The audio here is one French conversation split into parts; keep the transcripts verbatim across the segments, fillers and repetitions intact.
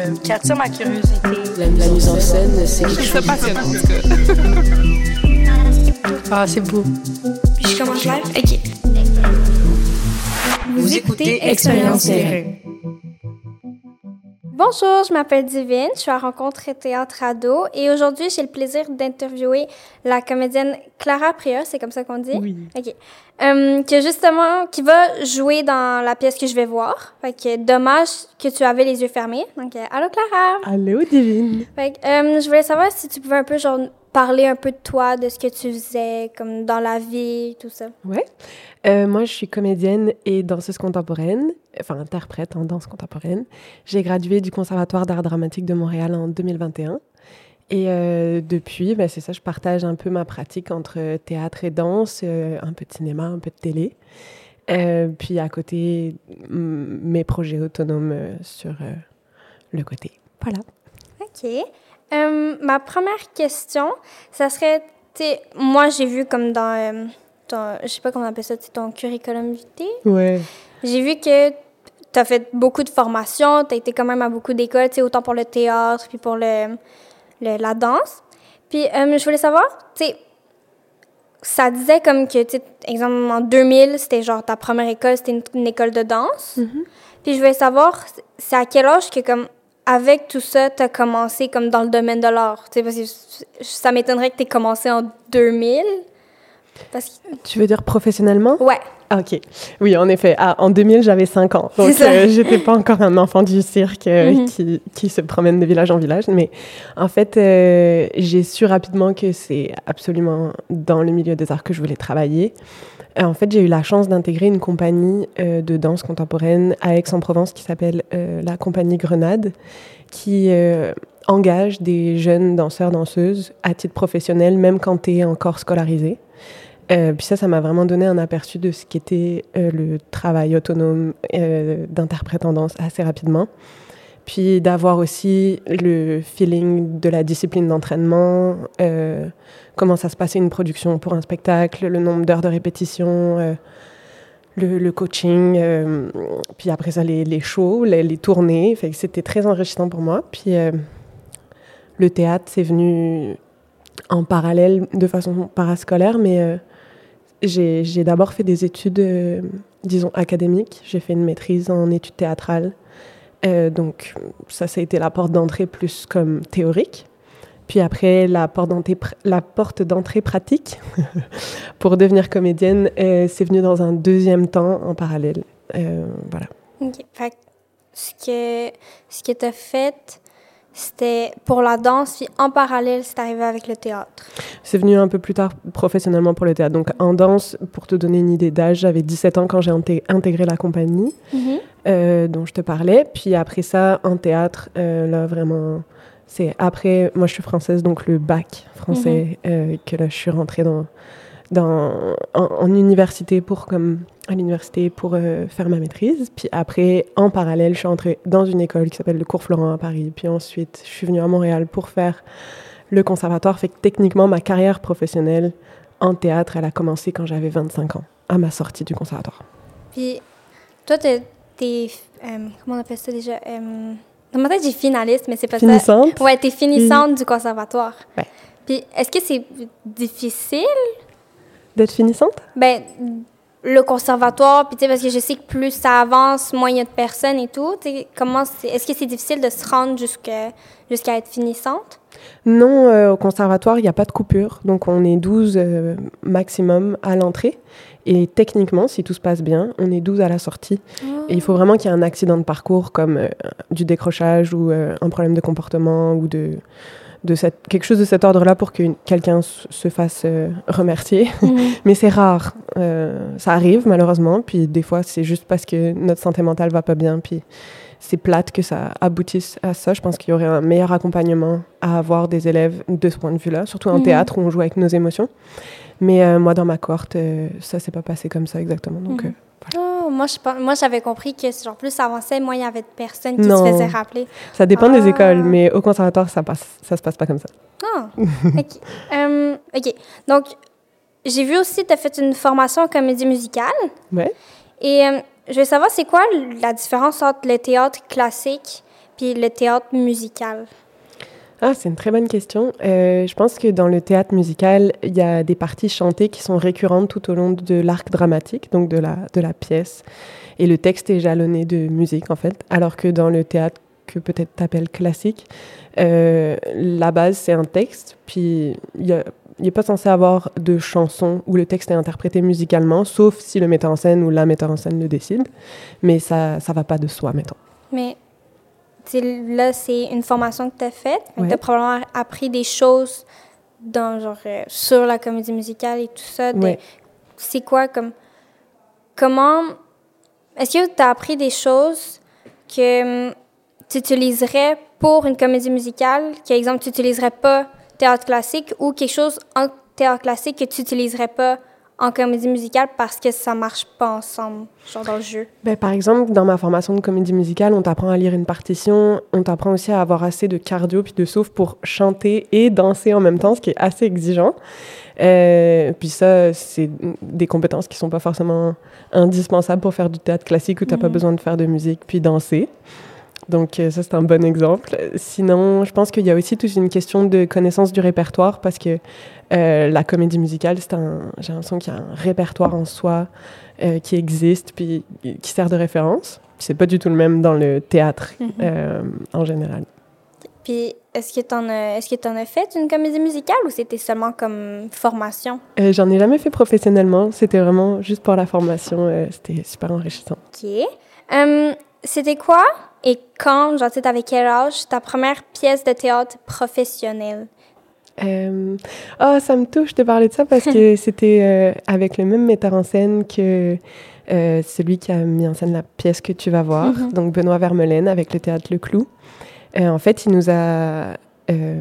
euh, qui attire ma curiosité. La, la mise en scène, c'est quelque chose. C'est passionnant, en tout cas. Ah, c'est beau. Puis je commence live? OK. Vous écoutez Expérience Terrain. Bonjour, je m'appelle Divine, je suis à Rencontre Théâtre Ado et aujourd'hui, j'ai le plaisir d'interviewer la comédienne Clara Prieur, c'est comme ça qu'on dit? Oui. OK. Um, que justement, qui va jouer dans la pièce que je vais voir. Fait que dommage que tu avais les yeux fermés. Donc, euh, allô Clara! Allô Divine! Fait que, um, je voulais savoir si tu pouvais un peu, genre, parler un peu de toi, de ce que tu faisais, comme dans la vie, tout ça. Ouais. Euh, moi, je suis comédienne et danseuse contemporaine, enfin interprète en danse contemporaine. J'ai gradué du Conservatoire d'art dramatique de Montréal en deux mille vingt et un. Et euh, depuis, ben, c'est ça, je partage un peu ma pratique entre théâtre et danse, euh, un peu de cinéma, un peu de télé. Euh, puis à côté, m- mes projets autonomes euh, sur euh, le côté. Voilà. OK. Um, ma première question, ça serait, tu sais, moi, j'ai vu comme dans, euh, ton, je sais pas comment on appelle ça, ton curriculum vitae. Ouais. J'ai vu que tu as fait beaucoup de formations, tu as été quand même à beaucoup d'écoles, tu sais, autant pour le théâtre puis pour le, le, la danse. Puis, um, je voulais savoir, tu sais, ça disait comme que, tu sais, exemple, en deux mille, c'était genre ta première école, c'était une, une école de danse. Mm-hmm. Puis, je voulais savoir, c'est à quel âge que, comme, avec tout ça, tu as commencé comme dans le domaine de l'art? Tu sais, parce que ça m'étonnerait que tu aies commencé en deux mille. Parce que... Tu veux dire professionnellement? Ouais. Ah, OK. Oui, en effet. Ah, en deux mille, j'avais cinq ans. Donc, euh, j'étais pas encore un enfant du cirque euh, mm-hmm. qui, qui se promène de village en village. Mais en fait, euh, j'ai su rapidement que c'est absolument dans le milieu des arts que je voulais travailler. Euh, en fait, j'ai eu la chance d'intégrer une compagnie euh, de danse contemporaine à Aix-en-Provence qui s'appelle euh, la Compagnie Grenade, qui euh, engage des jeunes danseurs, danseuses à titre professionnel, même quand tu es encore scolarisé. Euh, puis ça, ça m'a vraiment donné un aperçu de ce qu'était euh, le travail autonome euh, d'interprète en danse assez rapidement. Puis d'avoir aussi le feeling de la discipline d'entraînement, euh, comment ça se passait une production pour un spectacle, le nombre d'heures de répétition, euh, le, le coaching, euh, puis après ça, les, les shows, les, les tournées. Fait que c'était très enrichissant pour moi. Puis euh, le théâtre, c'est venu en parallèle de façon parascolaire, mais... Euh, J'ai, j'ai d'abord fait des études, euh, disons, académiques. J'ai fait une maîtrise en études théâtrales. Euh, donc, ça, ça a été la porte d'entrée plus comme théorique. Puis après, la porte d'entrée, pr- la porte d'entrée pratique pour devenir comédienne, euh, c'est venu dans un deuxième temps en parallèle. Euh, voilà. OK. Fait que ce que, ce que tu as fait... C'était pour la danse, puis en parallèle, c'est arrivé avec le théâtre. C'est venu un peu plus tard professionnellement pour le théâtre. Donc en danse, pour te donner une idée d'âge, j'avais dix-sept ans quand j'ai inté- intégré la compagnie mm-hmm. euh, dont je te parlais. Puis après ça, en théâtre, euh, là vraiment, c'est après, moi je suis française, donc le bac français, mm-hmm. euh, que là je suis rentrée dans, dans, en, en université pour comme... à l'université pour euh, faire ma maîtrise. Puis après, en parallèle, je suis entrée dans une école qui s'appelle le Cours Florent à Paris. Puis ensuite, je suis venue à Montréal pour faire le conservatoire. Fait que techniquement, ma carrière professionnelle en théâtre, elle a commencé quand j'avais vingt-cinq ans, à ma sortie du conservatoire. Puis toi, t'es... t'es euh, comment on appelle ça déjà? Euh, dans ma tête, j'ai finaliste, mais c'est pas finissante? ça. Ouais, t'es finissante mmh. du conservatoire. Ouais. Puis est-ce que c'est difficile? D'être finissante? Ben... le conservatoire, puis tu sais, parce que je sais que plus ça avance, moins il y a de personnes et tout. Tu sais, comment c'est, est-ce que c'est difficile de se rendre jusqu'à, jusqu'à être finissante? Non, euh, au conservatoire, il n'y a pas de coupure. Donc, on est douze euh, maximum à l'entrée. Et techniquement, si tout se passe bien, on est douze à la sortie. Oh. Et il faut vraiment qu'il y ait un accident de parcours comme euh, du décrochage ou euh, un problème de comportement ou de... de cette, quelque chose de cet ordre-là pour que quelqu'un se fasse euh, remercier. Mmh. Mais c'est rare. Euh, ça arrive, malheureusement. Puis des fois, c'est juste parce que notre santé mentale va pas bien. Puis c'est plate que ça aboutisse à ça. Je pense qu'il y aurait un meilleur accompagnement à avoir des élèves de ce point de vue-là, surtout en mmh. théâtre où on joue avec nos émotions. Mais euh, moi, dans ma cohorte, euh, ça s'est pas passé comme ça exactement. Donc, mmh. euh, voilà. Oh, moi, je, moi, j'avais compris que genre, plus ça avançait, moins il y avait de personnes qui non. se faisaient rappeler. Ça dépend ah. des écoles, mais au conservatoire, ça passe, ça se passe pas comme ça. Ah, OK. um, OK. Donc, j'ai vu aussi que tu as fait une formation en comédie musicale. Ouais. Et um, je veux savoir, c'est quoi la différence entre le théâtre classique puis le théâtre musical? Ah, c'est une très bonne question. Euh, je pense que dans le théâtre musical, il y a des parties chantées qui sont récurrentes tout au long de l'arc dramatique, donc de la, de la pièce. Et le texte est jalonné de musique, en fait. Alors que dans le théâtre que peut-être t'appelles classique, euh, la base, c'est un texte. Puis il n'est pas censé avoir de chanson où le texte est interprété musicalement, sauf si le metteur en scène ou la metteur en scène le décide. Mais ça ne va pas de soi, mettons. Mais... T'sais, là, c'est une formation que tu as faite. Ouais. Tu as probablement appris des choses dans, genre, euh, sur la comédie musicale et tout ça. De, ouais. C'est quoi comme... Comment... Est-ce que tu as appris des choses que um, tu utiliserais pour une comédie musicale, par exemple, tu n'utiliserais pas théâtre classique, ou quelque chose en théâtre classique que tu n'utiliserais pas en comédie musicale parce que ça marche pas ensemble, genre dans le jeu? Ben, par exemple, dans ma formation de comédie musicale, on t'apprend à lire une partition, on t'apprend aussi à avoir assez de cardio puis de souffle pour chanter et danser en même temps, ce qui est assez exigeant. Euh, puis ça, c'est des compétences qui sont pas forcément indispensables pour faire du théâtre classique où t'as mm-hmm. pas besoin de faire de musique puis danser. Donc ça, c'est un bon exemple. Sinon, je pense qu'il y a aussi toute une question de connaissance du répertoire parce que euh, la comédie musicale, c'est un, j'ai l'impression qu'il y a un répertoire en soi euh, qui existe puis qui sert de référence. C'est pas du tout le même dans le théâtre mm-hmm. euh, en général. Puis, est-ce que t'en as, est-ce que t'en as fait une comédie musicale ou c'était seulement comme formation? Euh, j'en ai jamais fait professionnellement. C'était vraiment juste pour la formation. Euh, c'était super enrichissant. OK. Um, c'était quoi et quand, genre, tu sais, avec quel âge, ta première pièce de théâtre professionnelle? Euh, oh, ça me touche de parler de ça parce que c'était euh, avec le même metteur en scène que euh, celui qui a mis en scène la pièce que tu vas voir, mm-hmm. donc Benoît Vermeulen avec le théâtre Le Clou. Euh, en fait, il nous a euh,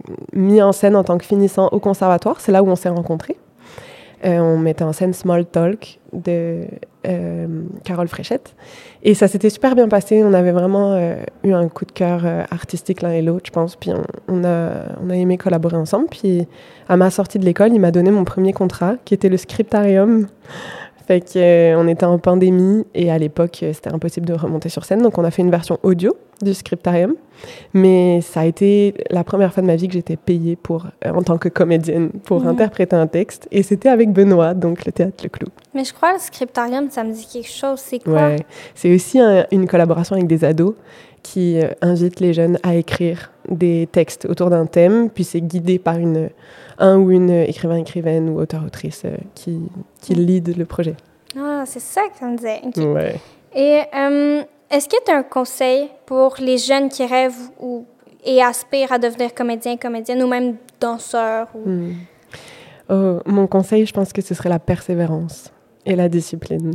mis en scène en tant que finissant au conservatoire. C'est là où on s'est rencontrés. Euh, on mettait en scène Small Talk de euh, Carole Fréchette. Et ça s'était super bien passé. On avait vraiment euh, eu un coup de cœur euh, artistique l'un et l'autre, je pense. Puis on, on, a, on a aimé collaborer ensemble. Puis à ma sortie de l'école, il m'a donné mon premier contrat, qui était le Scriptarium. Fait qu'on euh, était en pandémie et à l'époque, euh, c'était impossible de remonter sur scène. Donc, on a fait une version audio du Scriptarium. Mais ça a été la première fois de ma vie que j'étais payée pour, euh, en tant que comédienne pour mmh. interpréter un texte. Et c'était avec Benoît, donc le théâtre Le Clou. Mais je crois que le Scriptarium, ça me dit quelque chose. C'est quoi? Ouais. C'est aussi un, une collaboration avec des ados qui euh, invitent les jeunes à écrire des textes autour d'un thème. Puis c'est guidé par une... un ou une écrivain-écrivaine ou auteur-autrice euh, qui, qui lead le projet. Ah, c'est ça que ça me disait. Okay. Ouais. Et euh, est-ce que tu as un conseil pour les jeunes qui rêvent ou, et aspirent à devenir comédien, comédienne ou même danseur? Ou... Mm. Oh, mon conseil, je pense que ce serait la persévérance et la discipline.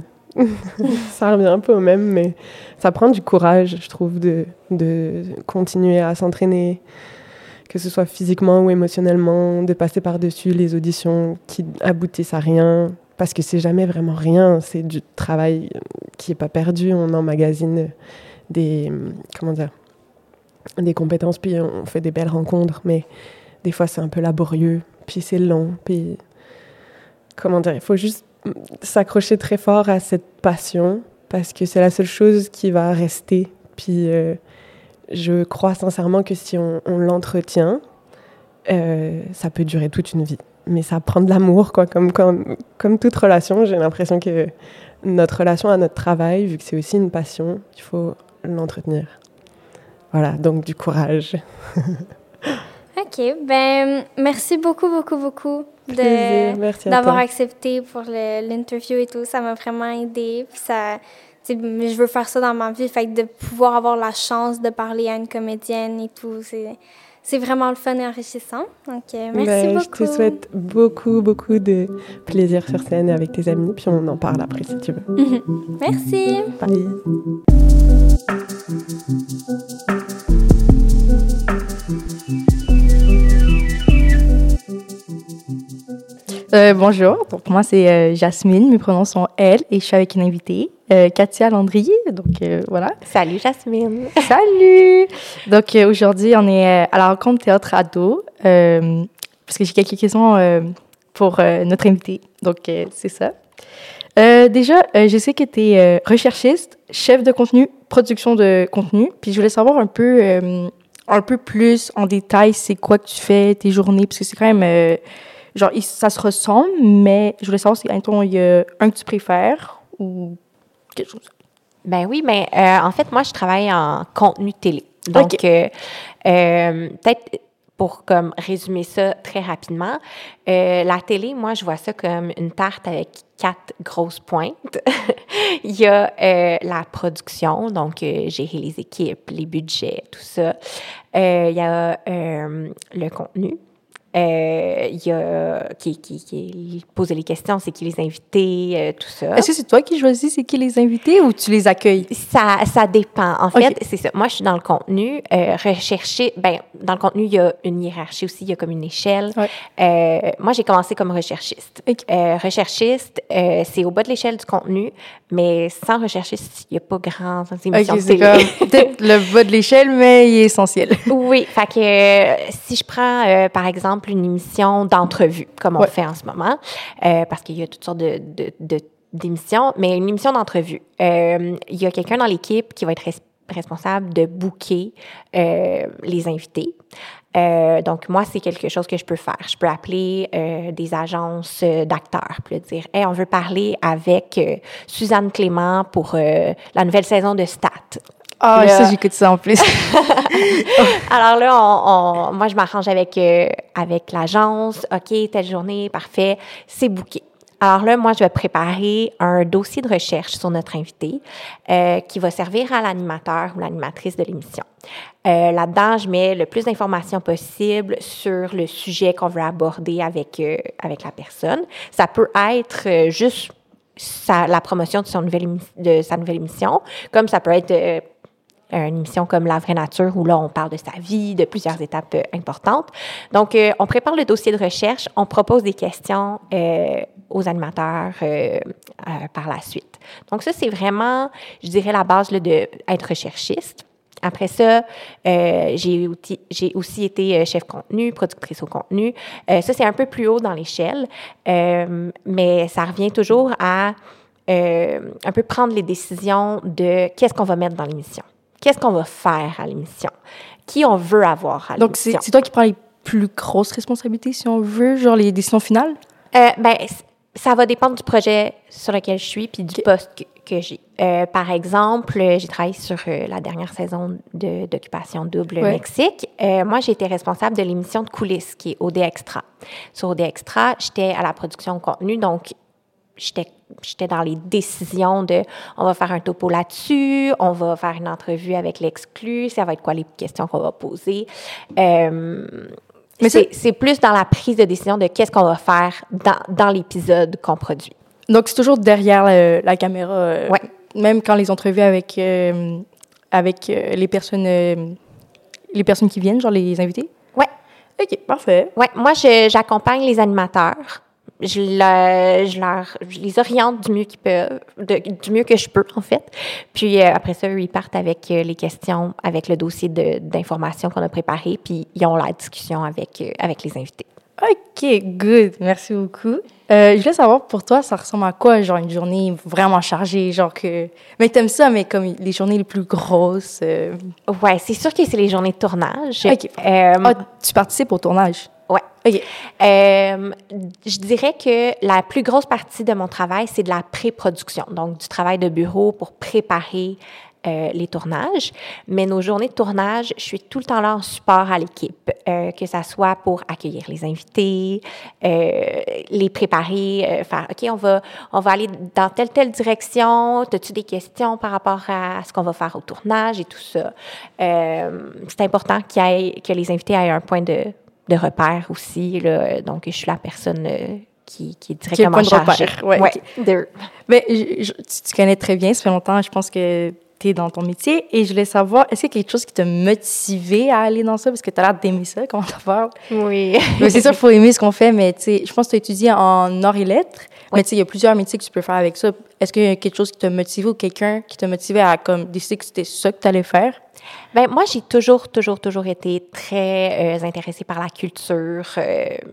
Ça revient un peu au même, mais ça prend du courage, je trouve, de, de continuer à s'entraîner, que ce soit physiquement ou émotionnellement, de passer par-dessus les auditions qui aboutissent à rien, parce que c'est jamais vraiment rien, c'est du travail qui n'est pas perdu, on emmagasine des, comment dire, des compétences, puis on fait des belles rencontres, mais des fois c'est un peu laborieux, puis c'est long, puis comment dire, il faut juste s'accrocher très fort à cette passion, parce que c'est la seule chose qui va rester, puis... Euh, je crois sincèrement que si on, on l'entretient, euh, ça peut durer toute une vie. Mais ça prend de l'amour, quoi. Comme, comme, comme toute relation, j'ai l'impression que notre relation à notre travail, vu que c'est aussi une passion, il faut l'entretenir. Voilà, donc du courage. OK. Ben, merci beaucoup, beaucoup, beaucoup de, merci d'avoir accepté pour le, l'interview et tout. Ça m'a vraiment aidée. Puis ça... T'sais, je veux faire ça dans ma vie, fait que de pouvoir avoir la chance de parler à une comédienne et tout, c'est, c'est vraiment le fun et enrichissant. Donc, euh, merci ben, beaucoup. Je te souhaite beaucoup, beaucoup de plaisir sur scène avec tes amis, puis on en parle après si tu veux. Mm-hmm. Merci. Bye. Euh, bonjour, donc moi c'est euh, Jasmine, mes pronoms sont elle et je suis avec une invitée, euh, Katia Landry, donc euh, voilà. Salut Jasmine. Salut! Donc euh, aujourd'hui on est à la rencontre théâtre ado, euh, parce que j'ai quelques questions euh, pour euh, notre invitée, donc euh, c'est ça. Euh, déjà, euh, je sais que tu es euh, recherchiste, chef de contenu production de contenu. Puis je voulais savoir un peu, euh, un peu plus en détail, c'est quoi que tu fais, tes journées, parce que c'est quand même, euh, genre, ça se ressemble, mais je voulais savoir si, mettons, il y a un que tu préfères ou quelque chose. Ben oui, mais euh, en fait, moi, je travaille en contenu télé. Donc, okay. euh, euh, peut-être pour comme résumer ça très rapidement, euh, la télé, moi, je vois ça comme une tarte avec quatre grosses pointes. Il y a euh, la production, donc euh, gérer les équipes, les budgets, tout ça. Euh, il y a euh, le contenu. Euh, il y a qui, qui, qui poser les questions, c'est qui les invités, euh, tout ça. Est-ce que c'est toi qui choisis c'est qui les invités ou tu les accueilles? Ça, ça dépend. En fait, okay. c'est ça. Moi, je suis dans le contenu. Euh, rechercher, ben dans le contenu, il y a une hiérarchie aussi, il y a comme une échelle. Ouais. Euh, moi, j'ai commencé comme recherchiste. Okay. Euh, recherchiste, euh, c'est au bas de l'échelle du contenu, mais sans recherchiste, il n'y a pas grand émissions okay, de télé. Comme, peut-être le bas de l'échelle, mais il est essentiel. Oui, fait que euh, si je prends, euh, par exemple, une émission d'entrevue, comme on ouais. fait en ce moment, euh, parce qu'il y a toutes sortes de, de, de, d'émissions, mais une émission d'entrevue, euh, il y a quelqu'un dans l'équipe qui va être res- responsable de booker euh, les invités. Euh, donc, moi, c'est quelque chose que je peux faire. Je peux appeler euh, des agences euh, d'acteurs, puis dire « Hey, on veut parler avec euh, Suzanne Clément pour euh, la nouvelle saison de Stat ». Ah, oh, ça, j'écoute ça en plus. Alors là, on, on, moi, je m'arrange avec, euh, avec l'agence. OK, telle journée, parfait, c'est booké. Alors là, moi, je vais préparer un dossier de recherche sur notre invité euh, qui va servir à l'animateur ou l'animatrice de l'émission. Euh, là-dedans, je mets le plus d'informations possible sur le sujet qu'on veut aborder avec, euh, avec la personne. Ça peut être euh, juste sa, la promotion de, son nouvelle émi- de sa nouvelle émission, comme ça peut être... Euh, une émission comme La vraie nature, où là, on parle de sa vie, de plusieurs étapes euh, importantes. Donc, euh, on prépare le dossier de recherche, on propose des questions euh, aux animateurs euh, euh, par la suite. Donc, ça, c'est vraiment, je dirais, la base là, d'être recherchiste. Après ça, euh, j'ai, outi, j'ai aussi été chef contenu, productrice au contenu. Euh, ça, c'est un peu plus haut dans l'échelle, euh, mais ça revient toujours à euh, un peu prendre les décisions de qu'est-ce qu'on va mettre dans l'émission. Qu'est-ce qu'on va faire à l'émission? Qui on veut avoir à l'émission? Donc, c'est, c'est toi qui prends les plus grosses responsabilités, si on veut, genre les décisions finales? Euh, ben, ça va dépendre du projet sur lequel je suis puis du okay. poste que, que j'ai. Euh, par exemple, j'ai travaillé sur euh, la dernière saison de, d'Occupation Double ouais. Mexique. Euh, moi, j'ai été responsable de l'émission de coulisses qui est O D Extra. Sur O D Extra, j'étais à la production de contenu, donc j'étais J'étais dans les décisions de on va faire un topo là-dessus, on va faire une entrevue avec l'exclu, ça va être quoi les questions qu'on va poser. Euh, Mais c'est, c'est plus dans la prise de décision de qu'est-ce qu'on va faire dans, dans l'épisode qu'on produit. Donc, c'est toujours derrière la, la caméra, euh, ouais. même quand les entrevues avec, euh, avec euh, les, personnes, euh, les personnes qui viennent, genre les invités? Oui. OK, parfait. Oui, moi, je, j'accompagne les animateurs. Je, le, je, leur, je les oriente du mieux qu'ils peuvent, de, du mieux que je peux, en fait. Puis euh, après ça, eux, ils partent avec euh, les questions, avec le dossier de, d'information qu'on a préparé, puis ils ont la discussion avec, euh, avec les invités. OK, good. Merci beaucoup. Euh, je voulais savoir, pour toi, ça ressemble à quoi, genre une journée vraiment chargée, genre que... Mais t'aimes ça, mais comme les journées les plus grosses? Euh... Ouais, c'est sûr que c'est les journées de tournage. OK. Euh, ah, tu participes au tournage? Oui. OK. Euh, je dirais que la plus grosse partie de mon travail, c'est de la pré-production, donc du travail de bureau pour préparer euh, les tournages. Mais nos journées de tournage, je suis tout le temps là en support à l'équipe, euh, que ça soit pour accueillir les invités, euh, les préparer, euh, faire « OK, on va, on va aller dans telle, telle direction. As-tu des questions par rapport à ce qu'on va faire au tournage et tout ça? Euh, » C'est important qu'il y ait, que les invités aient un point de de repère aussi, là. Donc, je suis la personne euh, qui, qui est directement qui est le point de repère. Ouais, ouais, okay. de... Mais je, je, tu, tu connais très bien, ça fait longtemps, je pense que tu es dans ton métier, et je voulais savoir, est-ce qu'il y a quelque chose qui t'a motivé à aller dans ça? Parce que tu as l'air d'aimer ça, comment tu parles? Oui. Mais c'est sûr, il faut aimer ce qu'on fait, mais tu sais, je pense que tu as étudié en arts et lettres, oui. Mais tu sais, il y a plusieurs métiers que tu peux faire avec ça. Est-ce qu'il y a quelque chose qui t'a motivé ou quelqu'un qui t'a motivé à comme, décider que c'était ça que tu allais faire? Bien, moi, j'ai toujours, toujours, toujours été très euh, intéressée par la culture. Euh,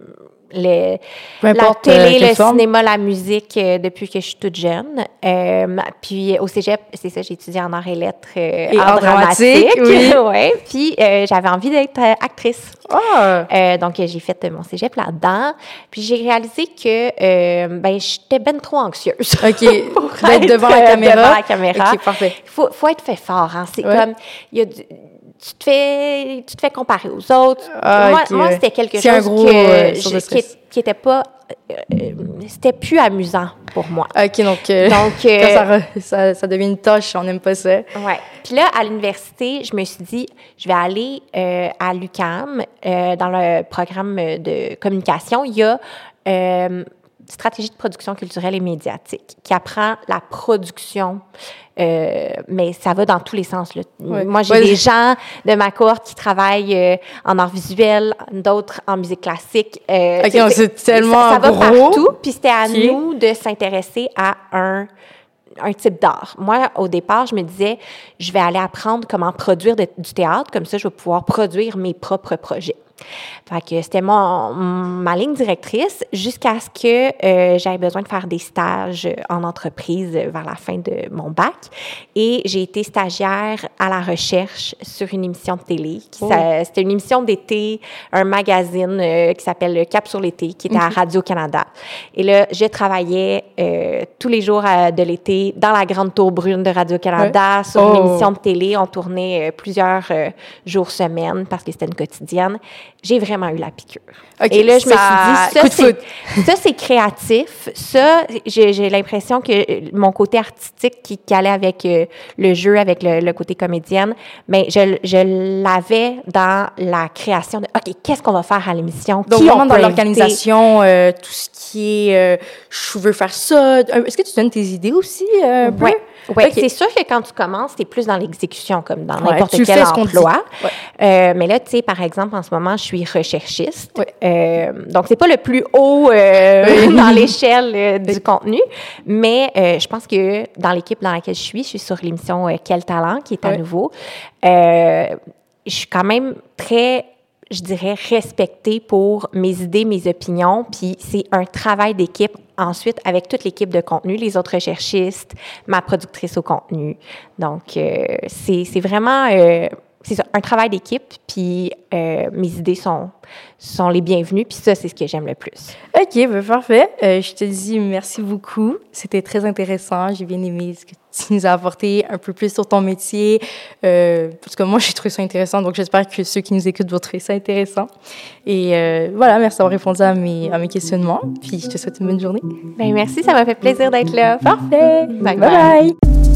le, Peu la importe, télé, euh, quelle le forme. cinéma, la musique euh, depuis que je suis toute jeune. Euh, puis au cégep, c'est ça, j'ai étudié en arts et lettres, euh, Et art art dramatique, dramatique. oui. Ouais. Puis euh, j'avais envie d'être euh, actrice. Ah! Euh, donc, euh, j'ai fait euh, mon cégep là-dedans. Puis j'ai réalisé que euh, ben, j'étais ben trop anxieuse. OK. Pour D'être être, devant la euh, caméra. devant la caméra. OK, parfait. Il faut, faut être fait fort. Hein. C'est Ouais. comme, il y a du, tu te fais, tu te fais comparer aux autres. Ah, moi, ok, moi ouais. c'était quelque C'est un chose gros, que euh, je- source de qui, stress. qui était pas, euh, euh, c'était plus amusant pour moi. OK, donc, euh, Donc, euh, quand ça, re- ça, ça devient une tâche, on n'aime pas ça. Ouais. Puis là, à l'université, je me suis dit, je vais aller euh, à l'U Q A M, euh, dans le programme de communication. Il y a euh, stratégie de production culturelle et médiatique qui apprend la production, euh, mais ça va dans tous les sens. Là. Ouais. Moi, j'ai Ouais. des gens de ma cohorte qui travaillent euh, en art visuel, d'autres en musique classique. Euh, OK, donc c'est tellement ça, ça va gros. partout. Puis c'était à Ok. nous de s'intéresser à un un type d'art. Moi, au départ, je me disais, je vais aller apprendre comment produire de- du théâtre, comme ça, je vais pouvoir produire mes propres projets. Fait que c'était mon, ma ligne directrice jusqu'à ce que euh, j'aie besoin de faire des stages en entreprise vers la fin de mon bac. Et j'ai été stagiaire à la recherche sur une émission de télé. Qui, Oh. ça- c'était une émission d'été, un magazine euh, qui s'appelle Cap sur l'été, qui était à Radio-Canada. Et là, je travaillais euh, tous les jours euh, de l'été dans la grande tour brune de Radio-Canada sur Oh. une émission de télé. On tournait euh, plusieurs euh, jours, semaines, parce que c'était une quotidienne. J'ai vraiment eu la piqûre. OK, Et là, je me ça- suis dit, ça, coup de foudre. c'est, ça, c'est créatif. Ça, j'ai, j'ai l'impression que mon côté artistique qui, qui allait avec euh, le jeu, avec le, le côté comédienne, mais je, je l'avais dans la création de, OK, qu'est-ce qu'on va faire à l'émission? Donc, Qui vraiment on dans peut l'organisation, euh, tout ce qui est euh, je veux faire ça. Euh, Est-ce que tu donnes tes idées aussi euh, un peu? Oui, ouais. Ok. C'est sûr que quand tu commences, tu es plus dans l'exécution, comme dans Ouais, n'importe tu quel fais ce qu'on te emploi. dit. Ouais. Euh, mais là, tu sais, par exemple, en ce moment, je suis recherchiste. Ouais. Euh, donc, c'est pas le plus haut euh, Oui. dans l'échelle euh, du contenu, mais euh, je pense que dans l'équipe dans laquelle je suis, je suis sur l'émission euh, Quel talent, qui est à Ouais. nouveau. Euh, je suis quand même très, je dirais, respectée pour mes idées, mes opinions. Puis c'est un travail d'équipe ensuite avec toute l'équipe de contenu, les autres recherchistes, ma productrice au contenu. Donc, euh, c'est, c'est vraiment... Euh, c'est ça, un travail d'équipe, puis euh, mes idées sont, sont les bienvenues, puis ça, c'est ce que j'aime le plus. OK, ben parfait. Euh, je te dis merci beaucoup. C'était très intéressant. J'ai bien aimé ce que tu nous as apporté un peu plus sur ton métier. Euh, parce que moi, j'ai trouvé ça intéressant, donc j'espère que ceux qui nous écoutent vont trouver ça intéressant. Et euh, voilà, merci d'avoir répondu à mes, à mes questionnements. Puis je te souhaite une bonne journée. Bien, merci, ça m'a fait plaisir d'être là. Parfait. Bye Bye bye.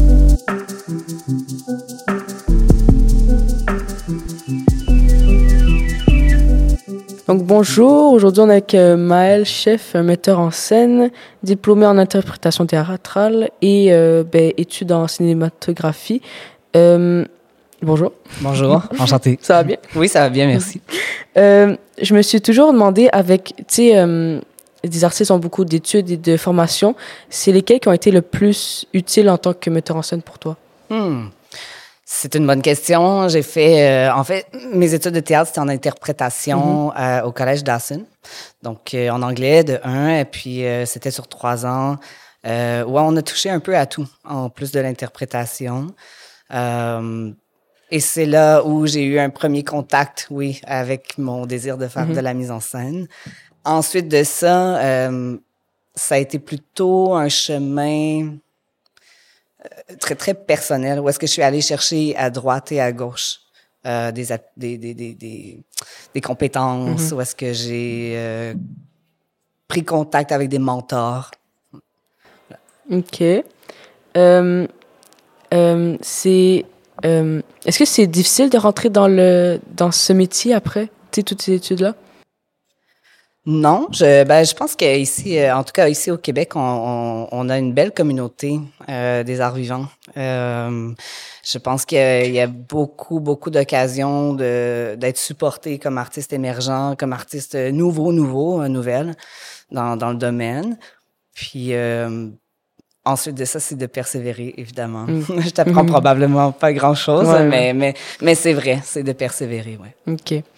Donc bonjour, aujourd'hui on est avec euh, Maël, chef, un metteur en scène, diplômé en interprétation théâtrale et euh, ben, études en cinématographie. Euh, bonjour. Bonjour, enchanté. Ça va bien? Oui, ça va bien, merci. Euh, je me suis toujours demandé avec, tu sais, euh, des artistes ont beaucoup d'études et de formations, c'est lesquels qui ont été le plus utiles en tant que metteur en scène pour toi? Hmm. C'est une bonne question. J'ai fait, euh, en fait, mes études de théâtre, c'était en interprétation mm-hmm. euh, au collège Dawson. Donc, euh, en anglais, de un, et puis euh, c'était sur trois ans. Euh, où on a touché un peu à tout, en plus de l'interprétation. Euh, et c'est là où j'ai eu un premier contact, oui, avec mon désir de faire mm-hmm. de la mise en scène. Ensuite de ça, euh, ça a été plutôt un chemin... très, très personnel, où est-ce que je suis allée chercher à droite et à gauche euh, des, des, des, des, des, des compétences, mm-hmm. où est-ce que j'ai euh, pris contact avec des mentors. OK. Euh, euh, c'est, euh, est-ce que c'est difficile de rentrer dans, le, dans ce métier après, tu sais, toutes ces études-là? Non, je, ben, je pense qu'ici, euh, en tout cas ici au Québec, on, on, on a une belle communauté euh, des arts vivants. Euh, je pense qu'il y a, il y a beaucoup, beaucoup d'occasions de, d'être supporté comme artiste émergent, comme artiste nouveau, nouveau, nouvelle dans, dans le domaine. Puis euh, ensuite de ça, c'est de persévérer, évidemment. Mm. Je t'apprends mm. probablement pas grand-chose, ouais, mais, ouais. mais, mais c'est vrai, c'est de persévérer, ouais. OK.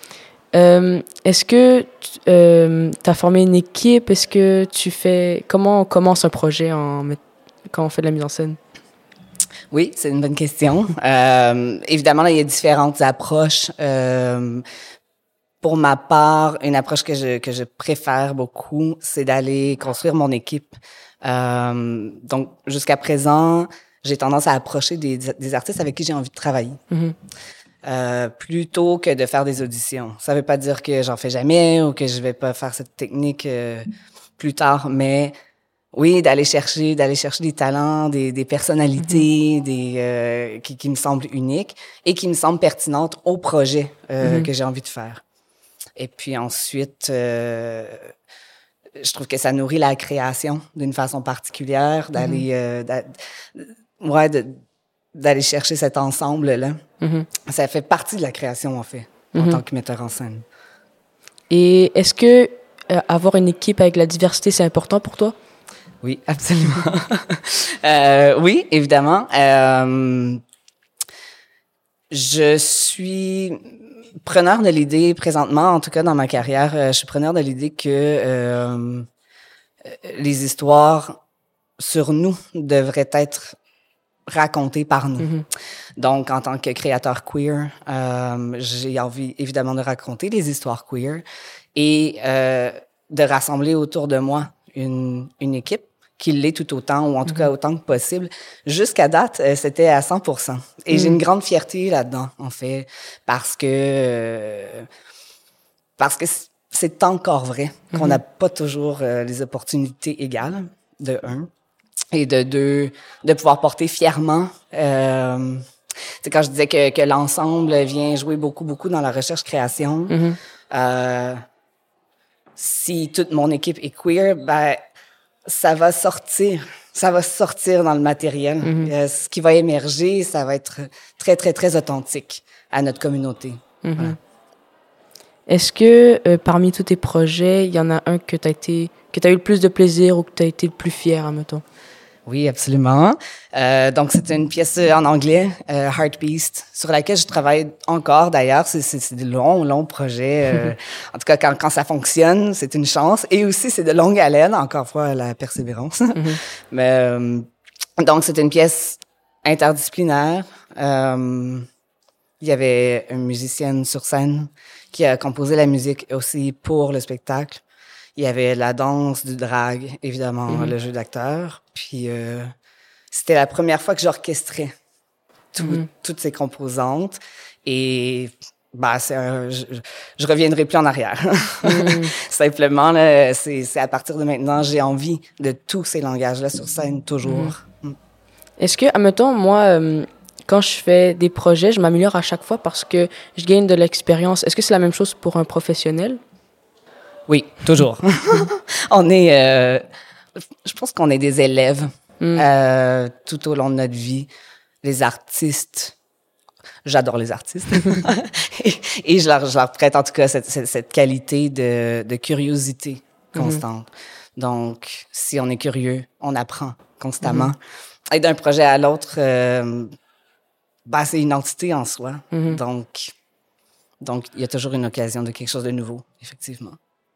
Euh, est-ce que euh, tu as formé une équipe? Est-ce que tu fais... Comment on commence un projet en, quand on fait de la mise en scène? Oui, c'est une bonne question. Euh, évidemment, là, il y a différentes approches. Euh, pour ma part, une approche que je, que je préfère beaucoup, c'est d'aller construire mon équipe. Euh, donc, jusqu'à présent, j'ai tendance à approcher des, des artistes avec qui j'ai envie de travailler. Mm-hmm. Euh, plutôt que de faire des auditions. Ça veut pas dire que j'en fais jamais ou que je vais pas faire cette technique euh, plus tard, mais oui, d'aller chercher, d'aller chercher des talents, des, des personnalités, mm-hmm. des euh, qui, qui me semblent uniques et qui me semblent pertinentes au projet euh, mm-hmm. que j'ai envie de faire. Et puis ensuite, euh, je trouve que ça nourrit la création d'une façon particulière, d'aller, mm-hmm. euh, ouais, de d'aller chercher cet ensemble-là. Mm-hmm. Ça fait partie de la création, en fait, mm-hmm. en tant que metteur en scène. Et est-ce que euh, avoir une équipe avec la diversité, c'est important pour toi? Oui, absolument. euh, oui, évidemment. Euh, je suis preneur de l'idée, présentement, en tout cas dans ma carrière, euh, je suis preneur de l'idée que euh, les histoires sur nous devraient être raconté par nous. Mm-hmm. Donc, en tant que créateur queer, euh, j'ai envie évidemment de raconter des histoires queer et euh, de rassembler autour de moi une, une équipe qui l'est tout autant, ou en tout mm-hmm. cas autant que possible. Jusqu'à date, euh, c'était à cent pour cent. Et mm-hmm. j'ai une grande fierté là-dedans, en fait, parce que euh, parce que c'est encore vrai mm-hmm. qu'on n'a pas toujours euh, les opportunités égales, de un. Et de deux, de pouvoir porter fièrement. Euh, c'est quand je disais que, que l'ensemble vient jouer beaucoup, beaucoup dans la recherche-création. Mm-hmm. Euh, si toute mon équipe est queer, ben ça va sortir, ça va sortir dans le matériel. Mm-hmm. Euh, ce qui va émerger, ça va être très, très, très authentique à notre communauté. Mm-hmm. Voilà. Est-ce que euh, parmi tous tes projets, il y en a un que tu as été, que tu as eu le plus de plaisir ou que tu as été le plus fier, admettons? Oui, absolument. Euh, donc, c'est une pièce en anglais, euh, Heart Beast, sur laquelle je travaille encore d'ailleurs. C'est, c'est, c'est des longs, longs projets. Euh, en tout cas, quand, quand ça fonctionne, c'est une chance. Et aussi, c'est de longue haleine, encore une fois, la persévérance. Mm-hmm. Mais euh, donc, c'est une pièce interdisciplinaire. Euh, il y avait une musicienne sur scène qui a composé la musique aussi pour le spectacle. Il y avait la danse, du drag, évidemment, mm-hmm. le jeu d'acteur. Puis euh, c'était la première fois que j'orchestrais tout, mm-hmm. toutes ces composantes. Et bah, c'est un, je, je reviendrai plus en arrière. Mm-hmm. Simplement, là, c'est, c'est à partir de maintenant, j'ai envie de tous ces langages-là sur scène, toujours. Mm-hmm. Est-ce que, admettons, moi, euh, quand je fais des projets, je m'améliore à chaque fois parce que je gagne de l'expérience. Est-ce que c'est la même chose pour un professionnel? Oui, toujours. On est, euh, je pense qu'on est des élèves mm. euh, tout au long de notre vie. Les artistes, j'adore les artistes. et, et je, leur, je leur prête en tout cas cette, cette, cette qualité de, de curiosité constante. Mm-hmm. Donc, si on est curieux, on apprend constamment. Mm-hmm. Et d'un projet à l'autre, euh, bah, c'est une entité en soi. Mm-hmm. Donc, donc, il y a toujours une occasion de quelque chose de nouveau, effectivement.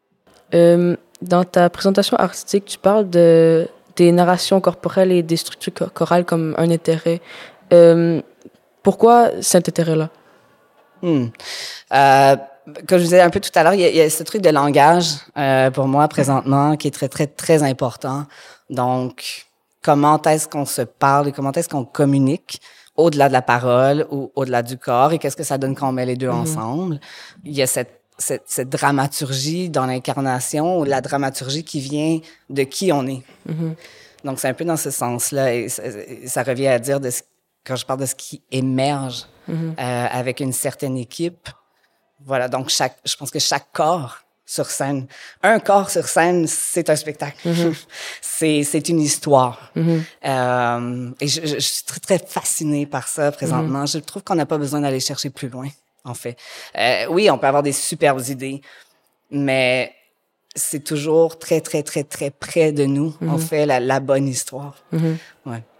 Euh, dans ta présentation artistique, tu parles de, des narrations corporelles et des structures chorales comme un intérêt. Euh, pourquoi cet intérêt-là? Hmm. Euh, comme je disais un peu tout à l'heure, il y a, il y a ce truc de langage euh, pour moi présentement qui est très, très, très important. Donc, comment est-ce qu'on se parle et comment est-ce qu'on communique au-delà de la parole ou au-delà du corps et qu'est-ce que ça donne quand on met les deux mm-hmm. ensemble? Il y a cette Cette, cette dramaturgie dans l'incarnation ou la dramaturgie qui vient de qui on est. Mm-hmm. Donc, c'est un peu dans ce sens-là. Et ça, ça revient à dire, de ce, quand je parle de ce qui émerge mm-hmm. euh, avec une certaine équipe, voilà, donc chaque, je pense que chaque corps sur scène, un corps sur scène, c'est un spectacle. Mm-hmm. c'est, c'est une histoire. Mm-hmm. Euh, et je, je, je suis très, très fascinée par ça présentement. Mm-hmm. Je trouve qu'on n'a pas besoin d'aller chercher plus loin. En fait. Euh, oui, on peut avoir des superbes idées, mais c'est toujours très, très, très, très près de nous. Mm-hmm. On fait la, la bonne histoire. Mm-hmm. Ouais.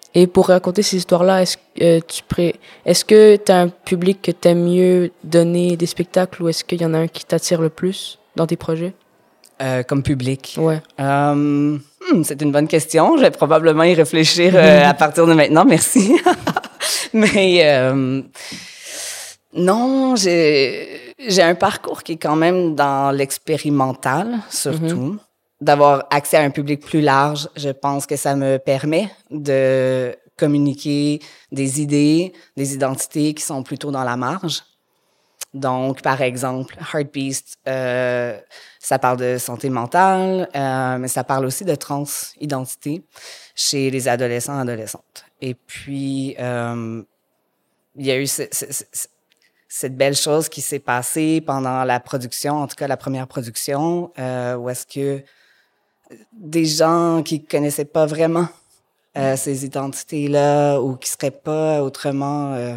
Et pour raconter ces histoires-là, est-ce, euh, tu pré... est-ce que tu as un public que tu aimes mieux donner des spectacles ou est-ce qu'il y en a un qui t'attire le plus dans tes projets? Euh, comme public. Ouais. Euh, hmm, c'est une bonne question. Je vais probablement y réfléchir euh, à partir de maintenant. Merci. Mais euh, non, j'ai, j'ai un parcours qui est quand même dans l'expérimental, surtout. Mm-hmm. D'avoir accès à un public plus large, je pense que ça me permet de communiquer des idées, des identités qui sont plutôt dans la marge. Donc, par exemple, Heartbeast, euh, ça parle de santé mentale, euh, mais ça parle aussi de transidentité chez les adolescents et adolescentes. Et puis, euh, il y a eu ce, ce, ce, cette belle chose qui s'est passée pendant la production, en tout cas la première production, euh, où est-ce que des gens qui connaissaient pas vraiment euh, ces identités-là ou qui seraient pas autrement... Euh,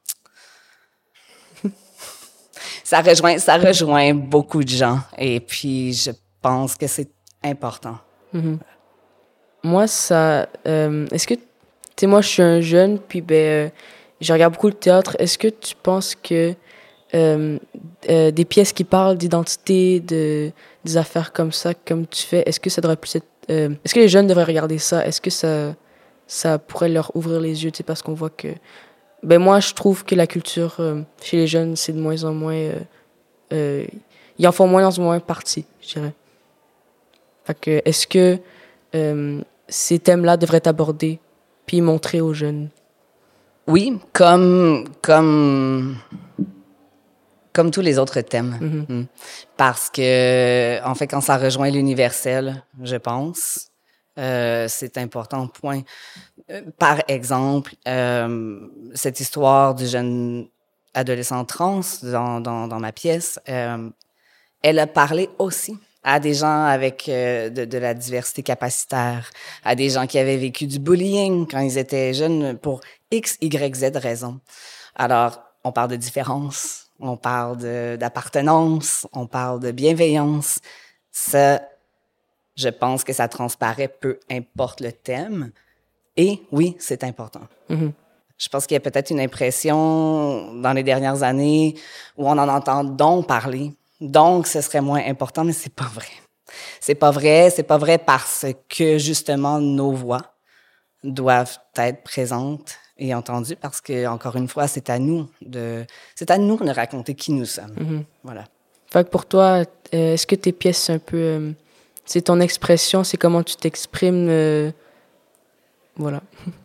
ça rejoint, ça rejoint beaucoup de gens. Et puis, je pense que c'est important. Mm-hmm. Moi, ça... Euh, est-ce que... Tu sais, moi, je suis un jeune, puis ben, euh, je regarde beaucoup le théâtre. Est-ce que tu penses que euh, euh, des pièces qui parlent d'identité, de, des affaires comme ça, comme tu fais, est-ce que ça devrait plus être... Euh, est-ce que les jeunes devraient regarder ça? Est-ce que ça, ça pourrait leur ouvrir les yeux, tu sais, parce qu'on voit que... Ben moi, je trouve que la culture euh, chez les jeunes, c'est de moins en moins... Euh, euh, ils en font moins en moins partie, je dirais. Fait que, est-ce que euh, ces thèmes-là devraient être abordés puis montrer aux jeunes? Oui, comme... comme... comme tous les autres thèmes. Mm-hmm. Parce que, en fait, quand ça rejoint l'universel, je pense... Euh, c'est important, point. Euh, par exemple, euh, cette histoire du jeune adolescent trans dans, dans, dans ma pièce, euh, elle a parlé aussi à des gens avec euh, de, de la diversité capacitaire, à des gens qui avaient vécu du bullying quand ils étaient jeunes pour X, Y, Z raisons. Alors, on parle de différence, on parle de, d'appartenance, on parle de bienveillance. Ça... Je pense que ça transparaît, peu importe le thème. Et oui, c'est important. Mm-hmm. Je pense qu'il y a peut-être une impression dans les dernières années où on en entend donc parler. Donc, ce serait moins important, mais c'est pas vrai. C'est pas vrai, c'est pas vrai parce que, justement, nos voix doivent être présentes et entendues parce que, encore une fois, c'est à nous de, c'est à nous de raconter qui nous sommes. Mm-hmm. Voilà. Fait que pour toi, est-ce que tes pièces, c'est un peu... Euh... C'est ton expression, c'est comment tu t'exprimes. Euh... Voilà.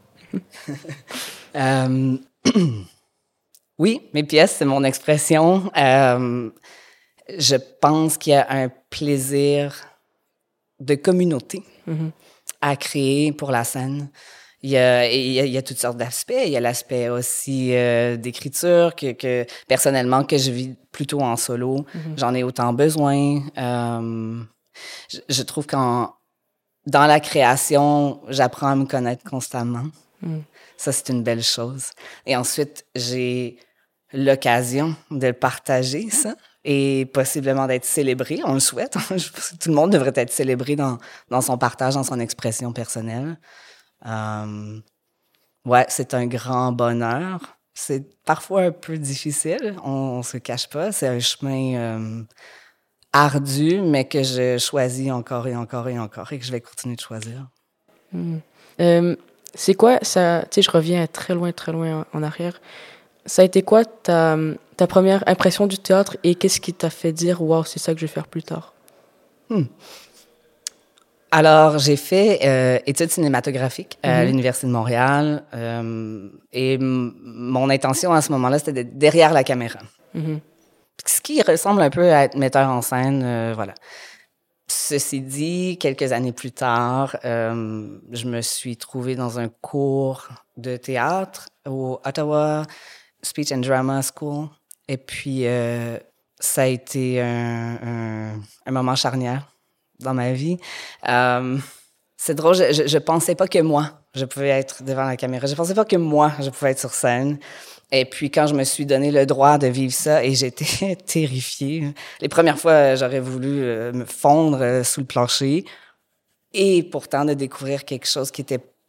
euh... Oui, mes pièces, c'est mon expression. Euh... Je pense qu'il y a un plaisir de communauté mm-hmm. à créer pour la scène. Il y a, il y a, il y a toutes sortes d'aspects. Il y a l'aspect aussi euh, d'écriture que, que, personnellement, que je vis plutôt en solo. Mm-hmm. J'en ai autant besoin. Euh... Je, je trouve qu'en dans la création, j'apprends à me connaître constamment. Mm. Ça, c'est une belle chose. Et ensuite, j'ai l'occasion de partager ça et possiblement d'être célébré. On le souhaite. Tout le monde devrait être célébré dans, dans son partage, dans son expression personnelle. Euh, ouais, c'est un grand bonheur. C'est parfois un peu difficile. On, on se cache pas. C'est un chemin... Euh, ardu, mais que je choisis encore et encore et encore et que je vais continuer de choisir. Mmh. Euh, c'est quoi, ça, tu sais, je reviens très loin, très loin en, en arrière. Ça a été quoi ta, ta première impression du théâtre et qu'est-ce qui t'a fait dire « Wow, c'est ça que je vais faire plus tard » ? mmh. Alors, j'ai fait euh, études cinématographiques mmh. à l'Université de Montréal euh, et m- mon intention à ce moment-là, c'était d'être derrière la caméra. Mmh. Ce qui ressemble un peu à être metteur en scène, euh, voilà. Ceci dit, quelques années plus tard, euh, je me suis trouvée dans un cours de théâtre au Ottawa Speech and Drama School. Et puis, euh, ça a été un, un, un moment charnière dans ma vie. Euh, c'est drôle, je, je, je pensais pas que moi, je pouvais être devant la caméra. Je pensais pas que moi, je pouvais être sur scène. Et puis, quand je me suis donné le droit de vivre ça, et j'étais terrifiée. Les premières fois, j'aurais voulu euh, me fondre euh, sous le plancher. Et pourtant, de découvrir quelque chose qui était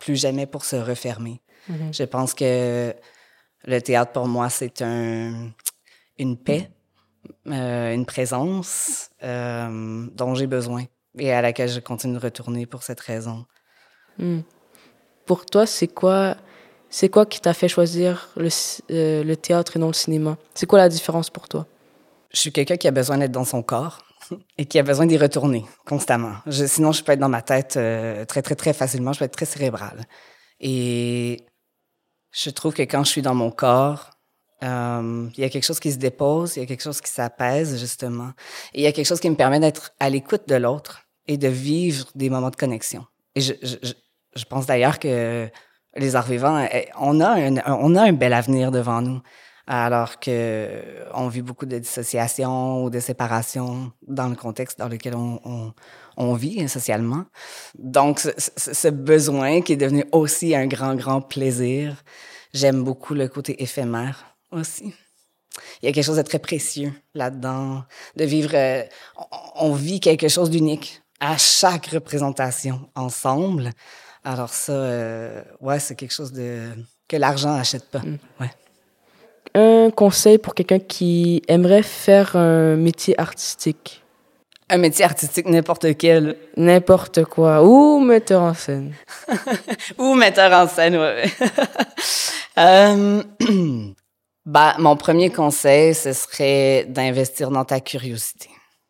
plus jamais pour se refermer. Mm-hmm. Je pense que le théâtre, pour moi, c'est un, une paix, euh, une présence euh, dont j'ai besoin et à laquelle je continue de retourner pour cette raison. Mm. Pour toi, c'est quoi, c'est quoi qui t'a fait choisir le, euh, le théâtre et non le cinéma? C'est quoi la différence pour toi? Je suis quelqu'un qui a besoin d'être dans son corps et qui a besoin d'y retourner constamment. Je, sinon, je peux être dans ma tête euh, très, très, très facilement. Je peux être très cérébrale. Et je trouve que quand je suis dans mon corps, euh, il y a quelque chose qui se dépose, il y a quelque chose qui s'apaise, justement. Et il y a quelque chose qui me permet d'être à l'écoute de l'autre et de vivre des moments de connexion. Et je, je, je, je pense d'ailleurs que les arts vivants, on a un, on a un bel avenir devant nous, alors que on vit beaucoup de dissociation ou de séparation dans le contexte dans lequel on, on, on vit socialement. Donc, ce, ce, ce besoin qui est devenu aussi un grand, grand plaisir, j'aime beaucoup le côté éphémère aussi. Il y a quelque chose de très précieux là-dedans, de vivre... Euh, on, on vit quelque chose d'unique à chaque représentation ensemble. Alors ça, euh, ouais, c'est quelque chose de que l'argent n'achète pas. Mm. Ouais. Un conseil pour quelqu'un qui aimerait faire un métier artistique? Un métier artistique, n'importe quel. N'importe quoi. Ou metteur en scène. Ou metteur en scène, ouais. euh, bah, mon premier conseil, ce serait d'investir dans ta curiosité.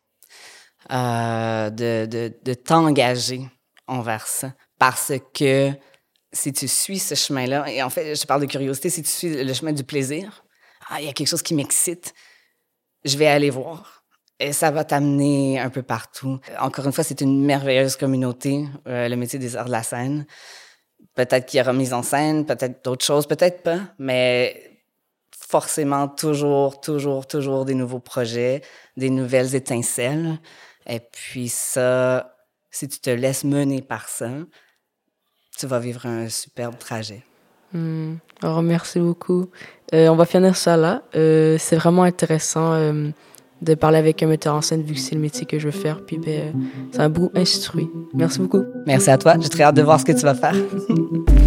Euh, de, de, de t'engager envers ça. Parce que si tu suis ce chemin-là, et en fait, je parle de curiosité, si tu suis le chemin du plaisir, ah, il y a quelque chose qui m'excite, je vais aller voir. Et ça va t'amener un peu partout. Encore une fois, c'est une merveilleuse communauté, euh, le métier des arts de la scène. Peut-être qu'il y aura mise en scène, peut-être d'autres choses, peut-être pas, mais forcément, toujours, toujours, toujours des nouveaux projets, des nouvelles étincelles. Et puis ça, si tu te laisses mener par ça, tu vas vivre un superbe trajet. Mmh. Alors, merci beaucoup. Euh, on va finir ça là. Euh, c'est vraiment intéressant euh, de parler avec un metteur en scène vu que c'est le métier que je veux faire. Puis, ben, c'est un bout instruit. Merci beaucoup. Merci à toi. J'ai très hâte de voir ce que tu vas faire.